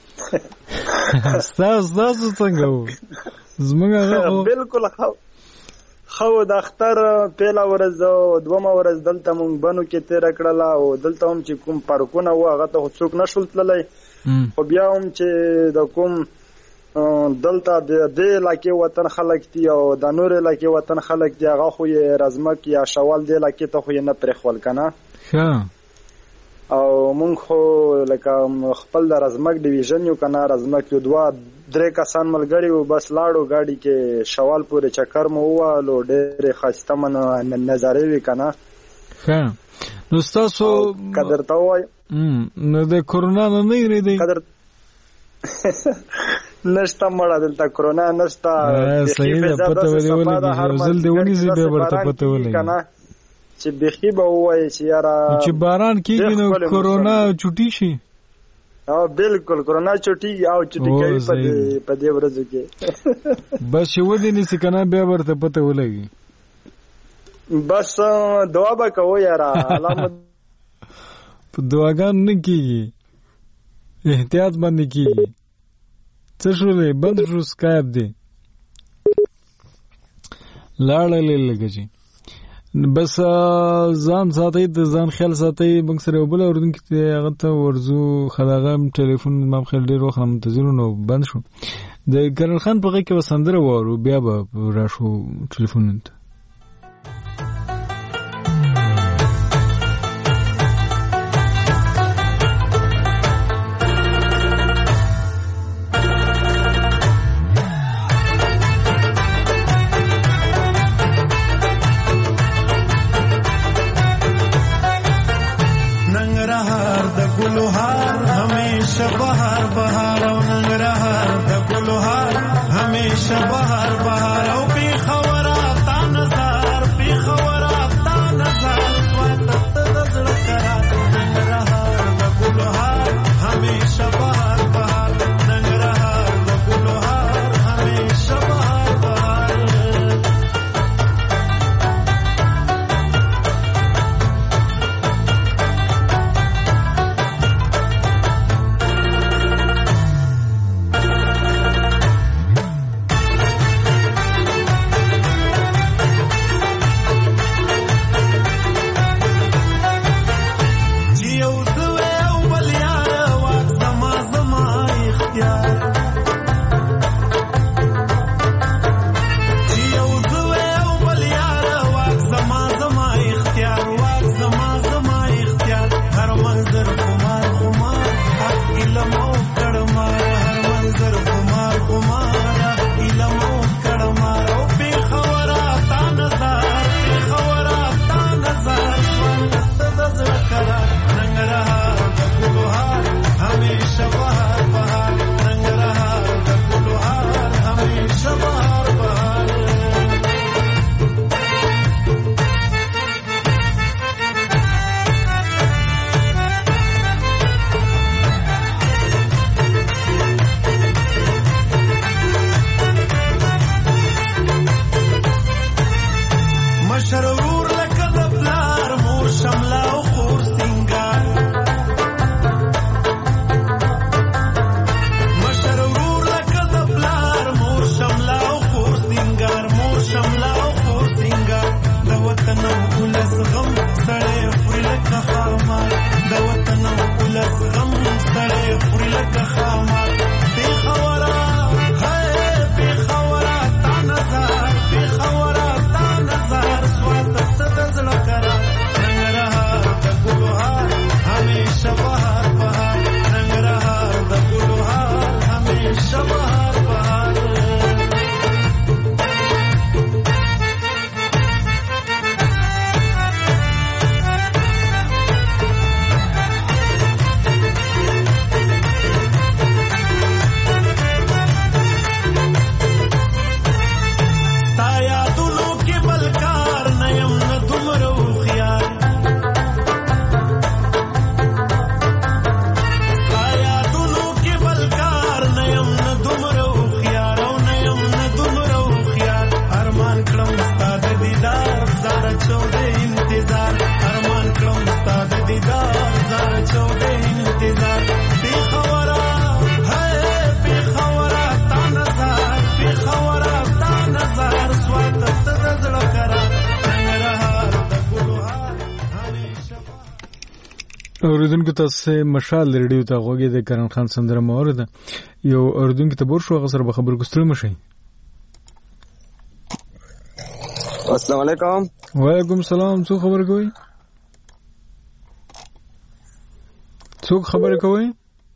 Speaker 1: تاسو تاسو څنګه وو زمونږه
Speaker 12: بالکل خو خو د اختر پیلا ورځ دومره ورځ دلته مونږ بنو کې تیر کړلا او دلته هم چې کوم پارکونه و هغه ته څوک نشول تللی خو بیا هم چې د کوم دلته د دې علاقې وطن خلک دي او د نور علاقې وطن خلک دي هغه خو یې رزمک یا شوال دې علاقې ته خو یې نه پرېښول کنه
Speaker 1: ښه
Speaker 12: او مونږ خو لکه خپل د رزمک ډیویژن یو کنه رزمک یو دوه درې کسان ملګري وو بس لاړو ګاډي کې شوال پورې چکر مو ووالو ډېرې ښایسته نظارې وې کنه.
Speaker 1: ښه نو ستاسو
Speaker 12: که درته ووایم
Speaker 1: نو د کرونا نه نه یېرېدئ؟
Speaker 12: نشته مړه دلته کرونا نشته.
Speaker 1: صحیح ده پته ولې ولګي یو ځل دې ونیسي بیا ورته پته ولګي
Speaker 12: چې بیخي به ووایي چې یاره
Speaker 1: چې باران کېږي نو کرونا چوټي شي.
Speaker 12: او بالکل کرونا چوټي او چوټي کوي په دې ورځو کې
Speaker 1: بس چې ودې نیسي که نه بیا ورته پته ولګي.
Speaker 12: بس دعا به کوو یاره
Speaker 1: په دعاګانو نه کېږي احتیاط باندې کېږي. څه شولې بند شو سکایپ دی لاړلې لږه چې بس ځان ساتئ د ځان خیال ساتئ. موږ سره یو بل اورېدونکي دی هغه ته ورځو ښه د هغه ټلیفون ما خیال ډېر وخت منتظر نو بند شو. د کرن خان په غږ کې به سندره واورو بیا به راشو ټلیفونونو ته. اوریدونکو تاسو مشال ریډیو ته غوږی د کرن خان سندره مورده یو اوریدونکو ته بور شو غسر به خبر کوستل مشي.
Speaker 13: السلام علیکم.
Speaker 1: وعلیکم السلام. څه خبر کوي؟ څوک خبرې کوي؟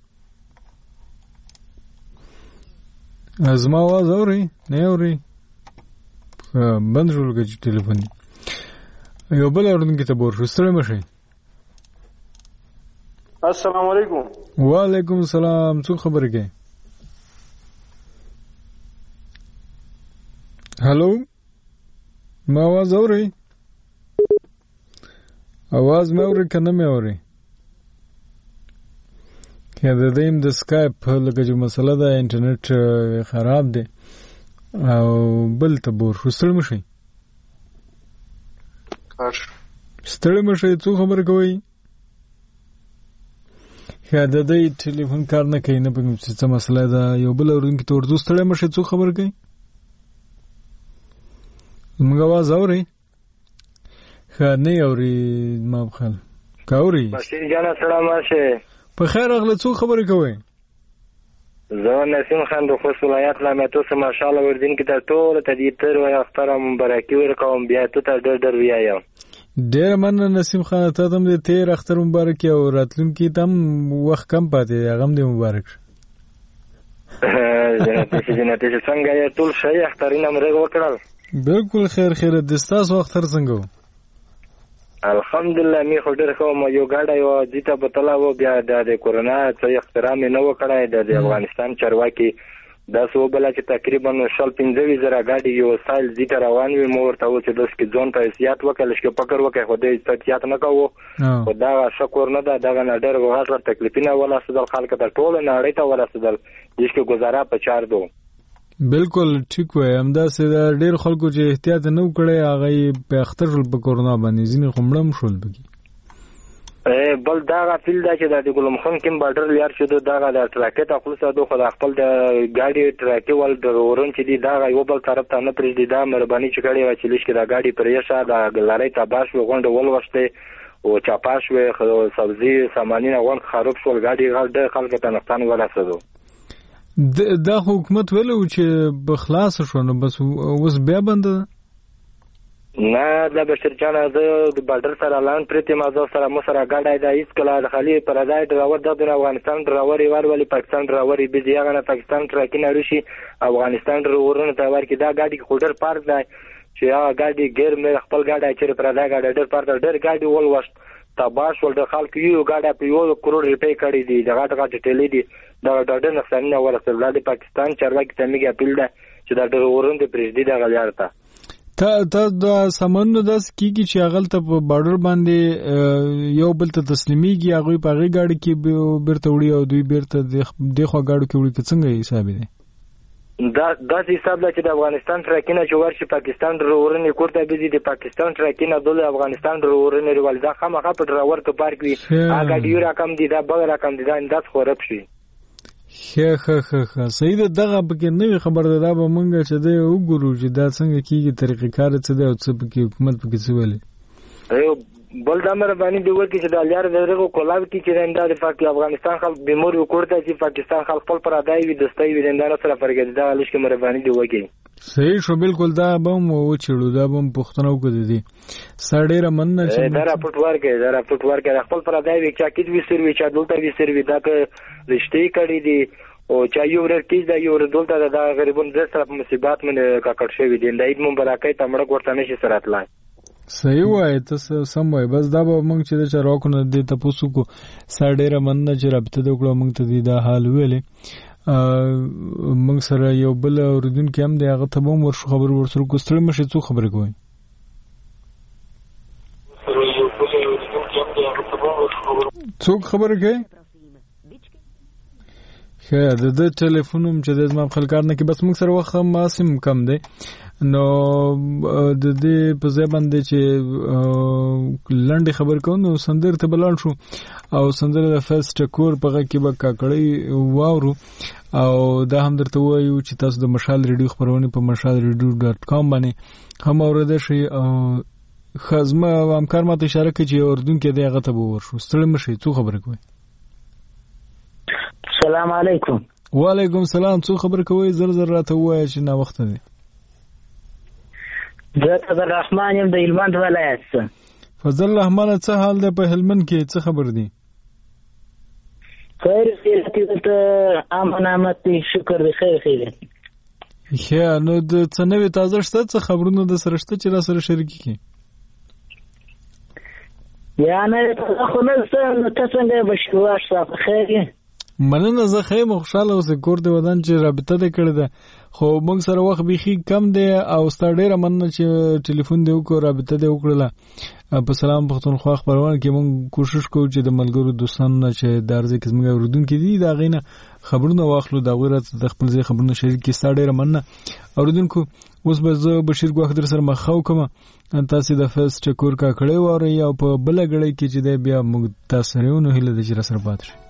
Speaker 1: زما आवाज اوري نه اوري؟ بند شو لکه چې ټلیفون یو بل اورونکي ته بور شو. ستړي مشئ.
Speaker 12: السلام علیکم.
Speaker 1: وعلیکم السلام. څوک خبرې کوي؟ هلو ما आवाज اوري؟ आवाज مې اوري کنه مې اوري؟ یا د دیم د سکایپ لکه چې مسله ده انټرنیټ خراب دی او بل ته بور شو. ستړي مشئ. ستړي مشئ. څو خبرې کوي؟ یا د دې ټلیفون کار نه کوي نه پوهېږم چې څه مسله ده. یو بل اورونکي ته ورځو ستړي مشئ. څو خبرې کوي؟ زموږ आवाज اوري؟ ښه نه اوري ما بخل که اوري؟
Speaker 14: بشیر جانه سلام مشه.
Speaker 1: په خیر اغله. څو خبرې کوي؟
Speaker 14: زه نسیم خان د خوست ولایت لامتو څخه ماشاءالله وردین کې تر ټولو ته دې تر وای اختر مبارکي ورکوم. بیا ته ته ډېر ډېر ویایم.
Speaker 1: ډېر مننه نسیم خان. ته هم دې تیر اختر مبارکي او راتلونکي ته هم وخت کم پاتې هغه هم دې مبارک شه.
Speaker 14: جنت چې جنت چې څنګه یې ټول شي اخترینه مرغ وکړل؟
Speaker 1: بالکل خیر خیر. د ستاسو اختر څنګه و؟
Speaker 14: الحمدلله می خو ډېر ښه وم. یو ګاډی و دې ته بتله و بیا د کورونا څه اختراع مې نه و کړی د افغانستان چارواکي داسې وبله چې تقریبا شل پنځه ویشت زره ګاډي یو سایل دې ته روان وي. مو ورته وویل چې داسې کې ځان ته احتیاط وکړه لږ فکر وکړئ خو دې احتیاط نه کوو خو دغه شکر نه ده دغه نه ډېر غټ غټ تکلیفونه ورسېدل خلکو ته ټوله نړۍ ته ورسېدل دې کې ګزاره په چار دو.
Speaker 1: بالکل ټیک وای. همداسې د ډېر خلکو چې احتیاط نه وکړی هغه یې په اختر شول په کورونا باندې. ځینې خو مړه هم شول پکې.
Speaker 14: بل دغه فیل ده چې د ګلم خان کوم بارډر لیار شو دغه د ټراکې ته خلصه دو خو د خپل د ګاډي ټراکې ول د ورون چې دی دغه یو بل طرف ته نه پرېږدي. دا مهرباني چې کړې وه چې لږ کې د ګاډي پرېښه د لړۍ تباه شوې غونډه ولوستې او چاپا شوې سبزي سامانونه غونډ خراب شول. ګاډي ډېر خلکو ته نقصان ورسېدو.
Speaker 1: دا حکومت ویلو چې بخلاص شو نو بس اوس بیا بند ده؟
Speaker 14: نه د بشیر جانه زه د بارډر سره لاند پرېتې ما زه سره مو سره ګاډی ده هېڅکله د خالي پردی ډراور دا دونه افغانستان ډراور یې ور ولې پاکستان ډراور یې بېځي هغه نه پاکستان ټراکونه روشي افغانستان ډراورونو ته ورکړي. دا ګاډي خو ډېر پارک دی چې هغه ګاډي ګیر مې خپل ګاډی چېرې پردی ګاډی ډېر پارک دی ډېر ګاډي ولوست تباه شول. د خلکو یو ګاډی په یو کروڑ روپۍ کړي دي. د غټ غټ ټیلې دي دغه ډېر نقصانونه ورسېدل. د پاکستان چارواکي ته مې اپیل ده چې دا ډراورونو ته پرېږدي دغه لار ته.
Speaker 1: ته ته د سامانونو داسې کېږي چې هغلته په بارډر باندې یو بل ته تسلیمیږي هغوی په هغې ګاډي کې بېرته وړي او دوی بېرته دې خوا ګاډو کې وړي که څنګه حساب دی؟
Speaker 14: دا داسې حساب ده چې د افغانستان ټراکونه چې ورشي پاکستان ډراورونه کور ته بېځي د پاکستان ټراکونه دله افغانستان ډراورونه ورول دا خامخا په ډراور کې پارک وي. هغه ګاډي یو رقم دي دا بل رقم دي دا انداز خورب شي.
Speaker 1: ښه ښه ښه ښه صحیح ده. دغه پکې نوې خبر ده. دا به مونږ چې دی وګورو چې دا څنګه کېږي طریقې کار څه دی او څه پکې حکومت پکې څه ویلي.
Speaker 14: بل دا مهرباني دی وکړي چې د لیار د دغه کولاو کې چې دا د افغانستان خلک بیمور وکړته چې پاکستان خلک خپل پردای وي دستای وي دندانه سره فرګي دا لږ کې مهرباني دی وکړي.
Speaker 1: صحیح شو. بالکل دا به مو وچړو دا به پښتنه وکړي دي سړی را مننه چې
Speaker 14: دا راپورټ ورکړي دا راپورټ ورکړي خپل پردای وي چې کېد وي سروي چې دلته وي سروي دا که رښتې کړي دي او چې یو ورکیز دا یو دلته دا غریبون د سره په مصیبت باندې کاکړ شوی دي د عید مبارکۍ ته مړ ورته نشي سره تلای.
Speaker 1: صحیح وای. ته سم وای. بس دا به موږ چې د چارواکو نه دې تاسو کو سره ډیره مننه چې رابطه وکړو موږ ته دا حال ویلې. موږ سره یو بل اوریدونکو هم دی هغه ته به ورشو خبر ورسره کوستړ مشه څو خبرې کوي. څوک خبرې کوي؟ ښه د دې ټلیفون هم چې د زما خپل کار نه کې بس موږ سره وخت ماسم کم دی نو د دې په ځای باندې چې لنډې خبر کوو نو سندر ته بلان شو او سندر د فیس ټکور په غږ کې به کاکړی واورو او دا هم درته وایو چې تاسو د مشال ریډیو خبرونه په مشال ریډیو ډاټ کام باندې هم اورئ شي. خزمه همکار ماته اشاره کوي چې اردن کې دی هغه ته به ورشو. ستړي مشئ. څو خبرې کوي؟
Speaker 15: السلام علیکم.
Speaker 1: وعلیکم السلام. څو خبرې کوي؟ زر زر راته ووایه چې نا وخت دی.
Speaker 15: زه فضل الرحمن یم د هلمند ولایت څخه.
Speaker 1: فضل الرحمن څه حال دی په هلمند کې؟ څه خبر دی؟
Speaker 15: خیر خیرتی دلته امن امت دی شکر دی خیر خیرتی
Speaker 1: ښه نو د څه نوې تازه شته څه خبرونه د سره شته چې را سره شریکې کړي
Speaker 15: یا نه تازه خو نه شته نو ته څنګه یې بشیرواش صاحب خیر یې
Speaker 1: مننه زه ښه یم خوشحاله اوسې کور دې ودان چې رابطه دې کړې ده خو موږ سره وخت بیخي کم دی او ستا ډېره مننه چې ټلیفون دې وکړو رابطه دې وکړله په سلام پښتونخوا خپرونه کې موږ کوشش کوو چې د ملګرو دوستانو نه چې د ارزه کې زموږ اوریدونکي دي د هغې نه خبرونه واخلو د هغوی راته د خپل ځای خبرونه شریک کړي ستا ډېره مننه اوریدونکو اوس به زه بشیر ګواښ در سره مخه وکړم تاسې د فیض ټکور کاکړی واورئ او په بله ګړۍ کې چې دی بیا موږ تاسو سره یو نو هیله ده چې را سره پاتې شئ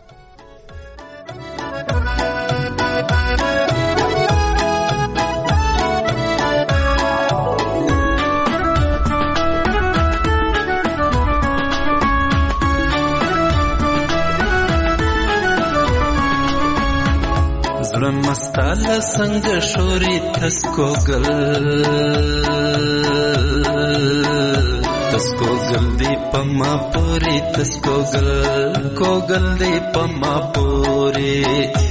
Speaker 16: زړه مستاله څنګه شوري تسکو ګل تسکو ګل دی پما پوری تسکو ګل کو ګل دی پما پوری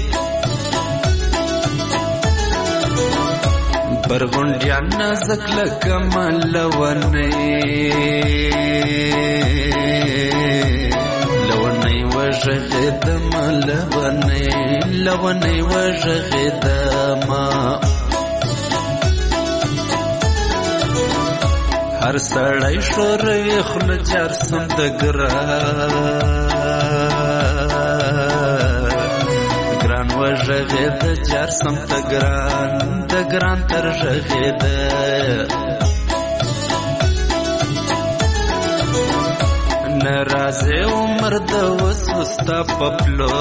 Speaker 16: برغونډیا نازک لکمل ونه وژغدم لونی لونی وژغدم هر سړی شوروي خوله جار سم د ګران ګران وژغد جار سم د ګران د ګران تر ژغد نرازه عمر د وسوستا پپلو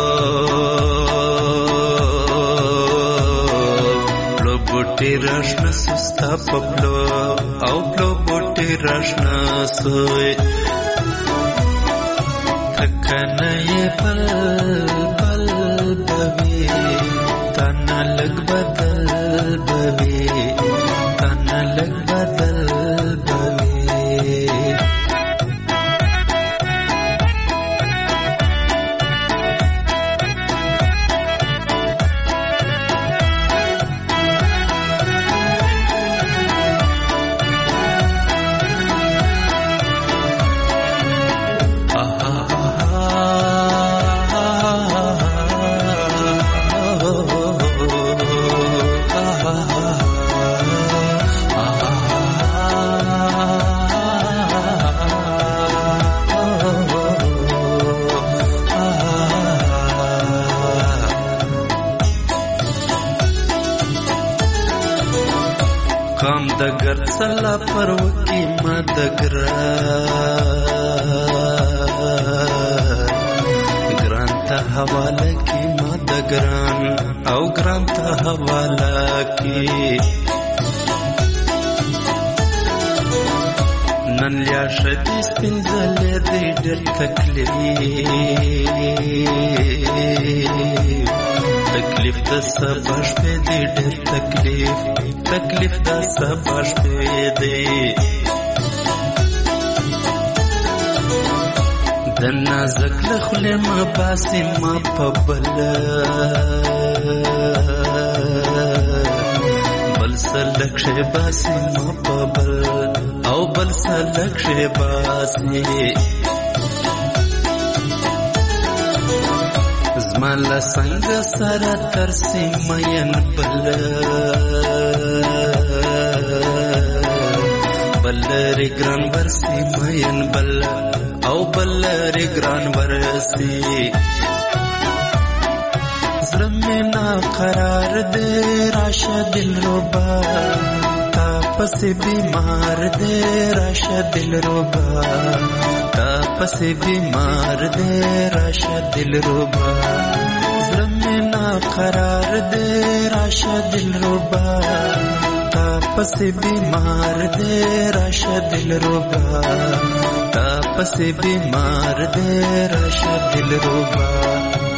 Speaker 16: پلو بوټي راشنا سستا پپلو او پلو بوټي راشنا سوی تکنه یې بل بل بوي تانا لګ بدل بوي تانا لګ بدل بوي دگر سلا پر وکی ما دگران گران تا حواله کی ما دگران او گران تا حواله کی نن لیا شدی سپنزلی دی در تکلیف تکلیف د سباش په دې ډېر تکلیف تکلیف د سباش په دې د نازک لخلې ما باسي ما په بل بل سلک شه باسي ما په بل او بل سلک شه باسي زمالا څنګه سره ترسي مین بل بل ری ګران ورسي مین بل او بل ری ګران ورسي زړه مې نا قرار دې راشه دلربا تا پسې بیمار دې راشه دلربا تا پسې بیمار دې راشه دلربا زړه مې نا قرار دې راشه دلربا تا پسې بیمار دې راشه دلربا تا پسې بیمار دې راشه دلربا